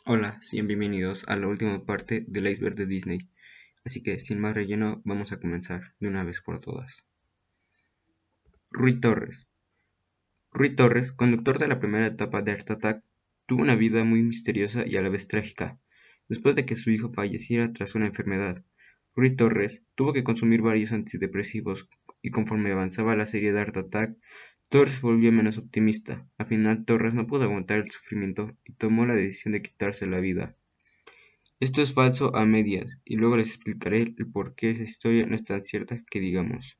Hola, sean bienvenidos a la última parte del iceberg de Disney. Así que, sin más relleno, vamos a comenzar de una vez por todas. Rui Torres. Rui Torres, conductor de la primera etapa de Art Attack, tuvo una vida muy misteriosa y a la vez trágica. Después de que su hijo falleciera tras una enfermedad, Rui Torres tuvo que consumir varios antidepresivos y conforme avanzaba la serie de Art Attack, Torres se volvió menos optimista. Al final, Torres no pudo aguantar el sufrimiento y tomó la decisión de quitarse la vida. Esto es falso a medias, y luego les explicaré el por qué esa historia no es tan cierta que digamos.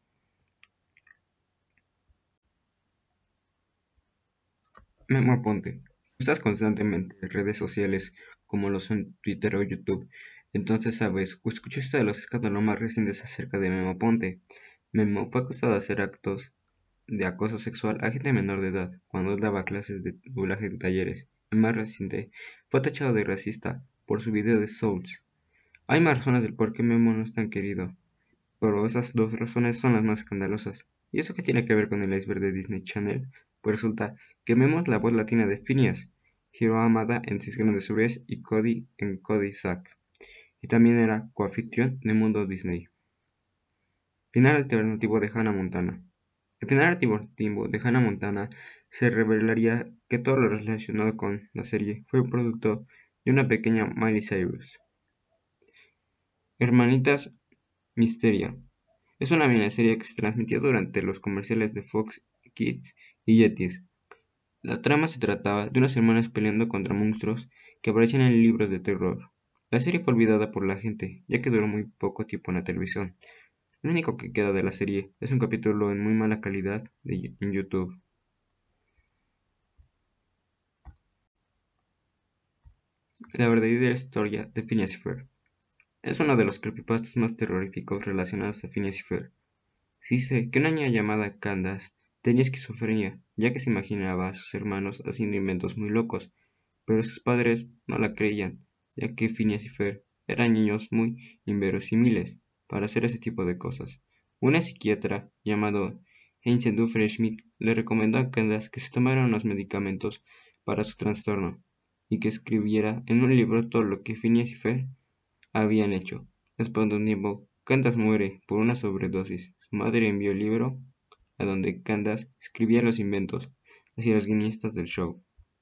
Memo Aponte. Usas constantemente redes sociales como lo son Twitter o YouTube, entonces sabes o escuchaste de los escándalos más recientes acerca de Memo Aponte. Memo fue acusado de hacer actos de acoso sexual a gente menor de edad cuando él daba clases de doblaje en talleres, y más reciente, fue tachado de racista por su video de Souls. Hay más razones del por qué Memo no es tan querido, pero esas dos razones son las más escandalosas. ¿Y eso qué tiene que ver con el iceberg de Disney Channel? Pues resulta que Memo es la voz latina de Phineas, Hiro Hamada en Seis Grandes Héroes y Cody en Cody Zack, y también era coanfitrión de Mundo Disney. Final alternativo de Hannah Montana. El final alternativo de Hannah Montana se revelaría que todo lo relacionado con la serie fue un producto de una pequeña Miley Cyrus. Hermanitas Misteria. Es una miniserie que se transmitió durante los comerciales de Fox Kids y Yetis. La trama se trataba de unas hermanas peleando contra monstruos que aparecían en libros de terror. La serie fue olvidada por la gente, ya que duró muy poco tiempo en la televisión. Lo único que queda de la serie es un capítulo en muy mala calidad en YouTube. La verdadera historia de Phineas y Ferb es uno de los creepypastas más terroríficos relacionados a Phineas y Ferb. Se dice que una niña llamada Candace tenía esquizofrenia, ya que se imaginaba a sus hermanos haciendo inventos muy locos, pero sus padres no la creían, ya que Phineas y Ferb eran niños muy inverosímiles para hacer ese tipo de cosas. Una psiquiatra llamada Heinze Dufresne-Schmidt le recomendó a Candace que se tomara unos medicamentos para su trastorno y que escribiera en un libro todo lo que Phineas y Ferb habían hecho. Después de un tiempo, Candace muere por una sobredosis. Su madre envió el libro a donde Candace escribía los inventos hacia los guionistas del show.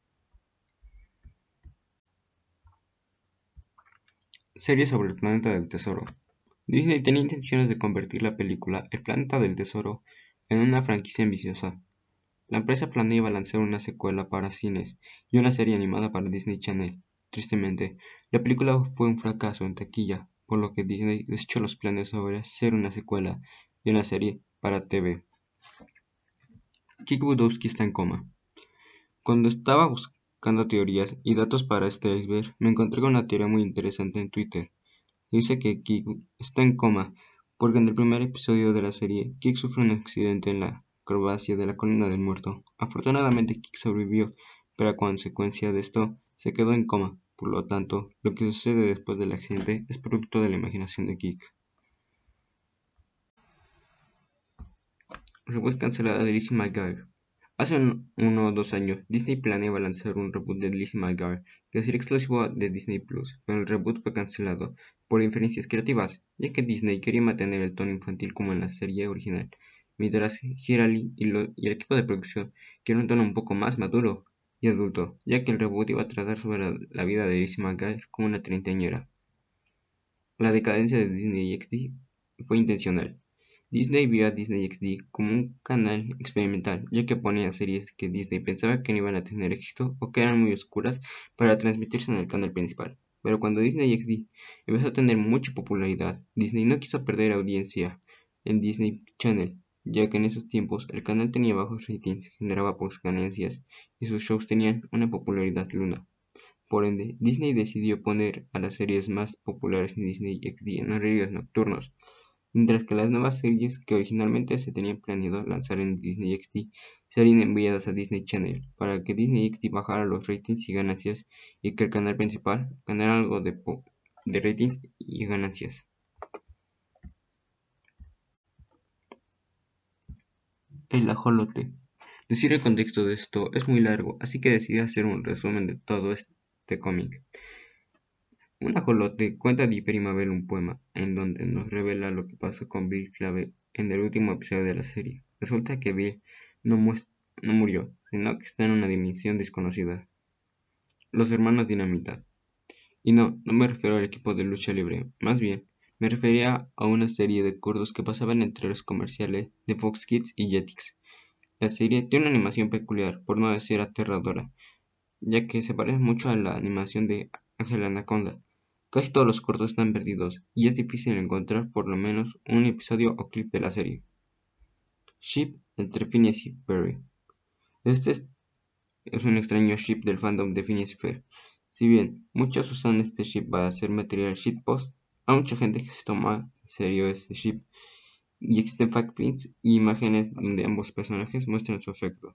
Serie sobre el planeta del tesoro. Disney tenía intenciones de convertir la película El planeta del tesoro en una franquicia ambiciosa. La empresa planeaba lanzar una secuela para cines y una serie animada para Disney Channel. Tristemente, la película fue un fracaso en taquilla, por lo que Disney desechó los planes sobre hacer una secuela y una serie para TV. Kick Buttowski está en coma. Cuando estaba buscando teorías y datos para este iceberg, me encontré con una teoría muy interesante en Twitter. Dice que Kick está en coma porque en el primer episodio de la serie, Kick sufre un accidente en la acrobacia de la Colina del Muerto. Afortunadamente, Kick sobrevivió, pero a consecuencia de esto, se quedó en coma. Por lo tanto, lo que sucede después del accidente es producto de la imaginación de Kick. Reboot cancelada de Lizzie McGuire. Hace uno o 2 años, Disney planeaba lanzar un reboot de Lizzie McGuire, que sería exclusivo de Disney Plus, pero el reboot fue cancelado por diferencias creativas, ya que Disney quería mantener el tono infantil como en la serie original, mientras Hirali y el equipo de producción querían un tono un poco más maduro y adulto, ya que el reboot iba a tratar sobre la vida de Lizzie McGuire como una treintañera. La decadencia de Disney XD fue intencional. Disney vio a Disney XD como un canal experimental, ya que ponía series que Disney pensaba que no iban a tener éxito o que eran muy oscuras para transmitirse en el canal principal. Pero cuando Disney XD empezó a tener mucha popularidad, Disney no quiso perder audiencia en Disney Channel, ya que en esos tiempos el canal tenía bajos ratings, generaba pocas ganancias y sus shows tenían una popularidad luna. Por ende, Disney decidió poner a las series más populares en Disney XD en horarios nocturnos, mientras que las nuevas series que originalmente se tenían planeado lanzar en Disney XD serían enviadas a Disney Channel para que Disney XD bajara los ratings y ganancias y que el canal principal ganara algo de ratings y ganancias. El ajolote. Decir el contexto de esto es muy largo, así que decidí hacer un resumen de todo esto The Comic. Un ajolote cuenta a Dipper y Mabel un poema, en donde nos revela lo que pasó con Bill Clave en el último episodio de la serie. Resulta que Bill no murió, sino que está en una dimensión desconocida. Los hermanos Dinamita. Y no me refiero al equipo de lucha libre, más bien, me refería a una serie de cortos que pasaban entre los comerciales de Fox Kids y Jetix. La serie tiene una animación peculiar, por no decir aterradora, ya que se parece mucho a la animación de Ángel Anaconda. Casi todos los cortos están perdidos, y es difícil encontrar por lo menos un episodio o clip de la serie. Ship entre Phineas y Ferb. Este es un extraño ship del fandom de Phineas y Ferb. Si bien muchos usan este ship para hacer material shitpost, hay mucha gente que se toma en serio este ship, y existen fanfics y imágenes donde ambos personajes muestran su afecto.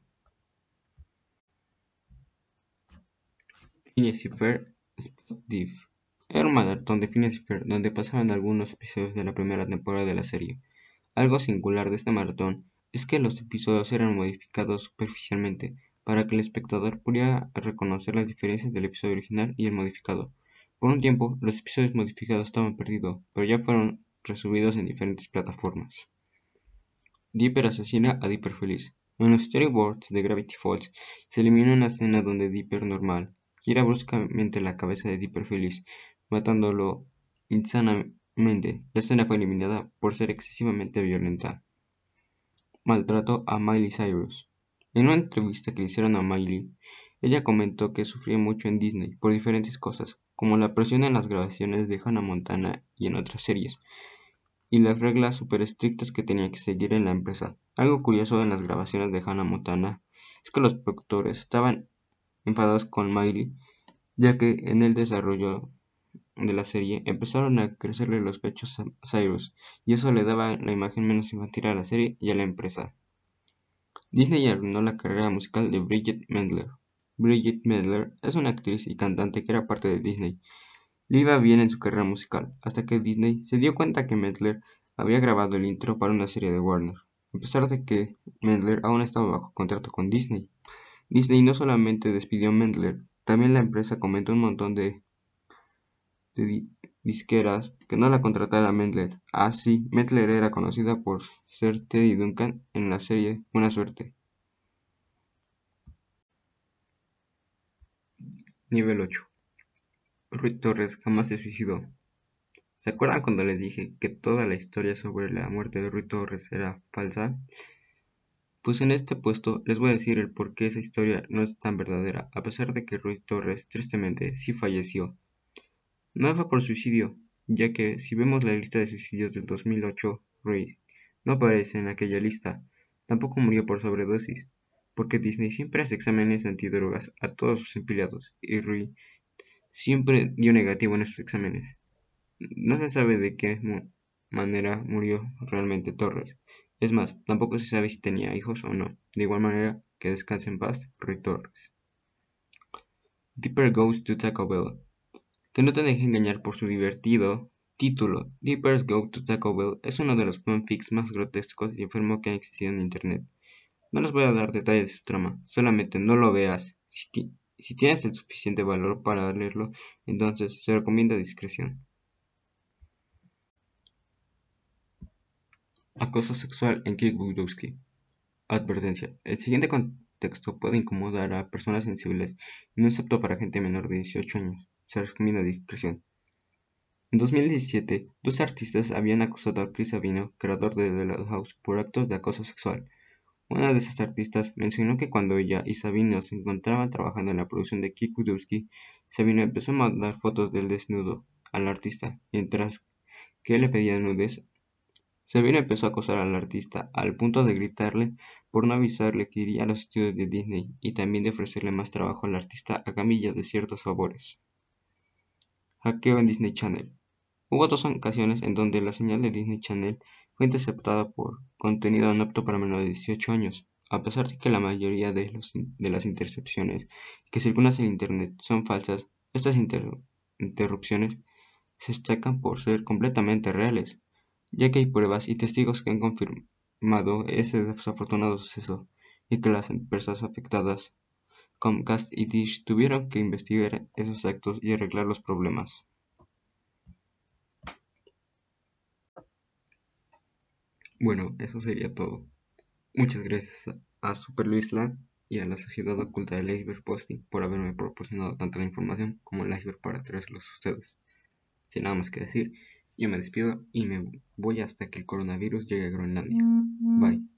Phineas y Ferb Spot Diff. Era un maratón de Phineas y Ferb donde pasaban algunos episodios de la primera temporada de la serie. Algo singular de este maratón es que los episodios eran modificados superficialmente para que el espectador pudiera reconocer las diferencias del episodio original y el modificado. Por un tiempo, los episodios modificados estaban perdidos, pero ya fueron resubidos en diferentes plataformas. Dipper asesina a Dipper feliz. En los storyboards de Gravity Falls se elimina una escena donde Dipper normal gira bruscamente la cabeza de Dipper feliz, matándolo insanamente. La escena fue eliminada por ser excesivamente violenta. Maltrato a Miley Cyrus. En una entrevista que le hicieron a Miley, ella comentó que sufría mucho en Disney por diferentes cosas, como la presión en las grabaciones de Hannah Montana y en otras series, y las reglas súper estrictas que tenía que seguir en la empresa. Algo curioso en las grabaciones de Hannah Montana es que los productores estaban enfadados con Miley, ya que en el desarrollo de la serie empezaron a crecerle los pechos a Cyrus, y eso le daba la imagen menos infantil a la serie y a la empresa. Disney arruinó la carrera musical de Bridget Mendler. Bridget Mendler es una actriz y cantante que era parte de Disney. Le iba bien en su carrera musical, hasta que Disney se dio cuenta que Mendler había grabado el intro para una serie de Warner, a pesar de que Mendler aún estaba bajo contrato con Disney. Disney no solamente despidió a Mendler, también la empresa comentó un montón de disqueras que no la contratara a Mendler. Así, Mendler era conocida por ser Teddy Duncan en la serie Buena Suerte. Nivel 8. Rui Torres jamás se suicidó. ¿Se acuerdan cuando les dije que toda la historia sobre la muerte de Rui Torres era falsa? Pues en este puesto les voy a decir el por qué esa historia no es tan verdadera, a pesar de que Rui Torres tristemente sí falleció. No fue por suicidio, ya que si vemos la lista de suicidios del 2008, Rui no aparece en aquella lista. Tampoco murió por sobredosis, porque Disney siempre hace exámenes antidrogas a todos sus empleados, y Rui siempre dio negativo en esos exámenes. No se sabe de qué manera murió realmente Torres. Es más, tampoco se sabe si tenía hijos o no. De igual manera, que descanse en paz, Rui Torres. Dipper Goes to Taco Bell. Que no te deje engañar por su divertido título. Dipper's Go to Taco Bell es uno de los fanfics más grotescos y enfermos que han existido en internet. No les voy a dar detalles de su trama, solamente no lo veas. Si tienes el suficiente valor para leerlo, entonces se recomienda discreción. Acoso sexual en Kick Buttowski. Advertencia: el siguiente contexto puede incomodar a personas sensibles y no es apto para gente menor de 18 años. Se recomienda discreción. En 2017, dos artistas habían acusado a Chris Savino, creador de The Loud House, por actos de acoso sexual. Una de esas artistas mencionó que cuando ella y Savino se encontraban trabajando en la producción de Kick Buttowski, Savino empezó a mandar fotos del desnudo al artista, mientras que él le pedía nudes. Savino empezó a acosar al artista al punto de gritarle por no avisarle que iría a los estudios de Disney y también de ofrecerle más trabajo al artista a cambio de ciertos favores. Hackeo en Disney Channel. Hubo dos ocasiones en donde la señal de Disney Channel fue interceptada por contenido no apto para menores de 18 años. A pesar de que la mayoría de las intercepciones que circulan en Internet son falsas, estas interrupciones se destacan por ser completamente reales, ya que hay pruebas y testigos que han confirmado ese desafortunado suceso y que las empresas afectadas Comcast y Dish tuvieron que investigar esos actos y arreglar los problemas. Bueno, eso sería todo. Muchas gracias a Super Luis Land y a la Sociedad Oculta del Iceberg Posting por haberme proporcionado tanta la información como el iceberg para traérselos a ustedes. Sin nada más que decir, yo me despido y me voy hasta que el coronavirus llegue a Groenlandia. Bye.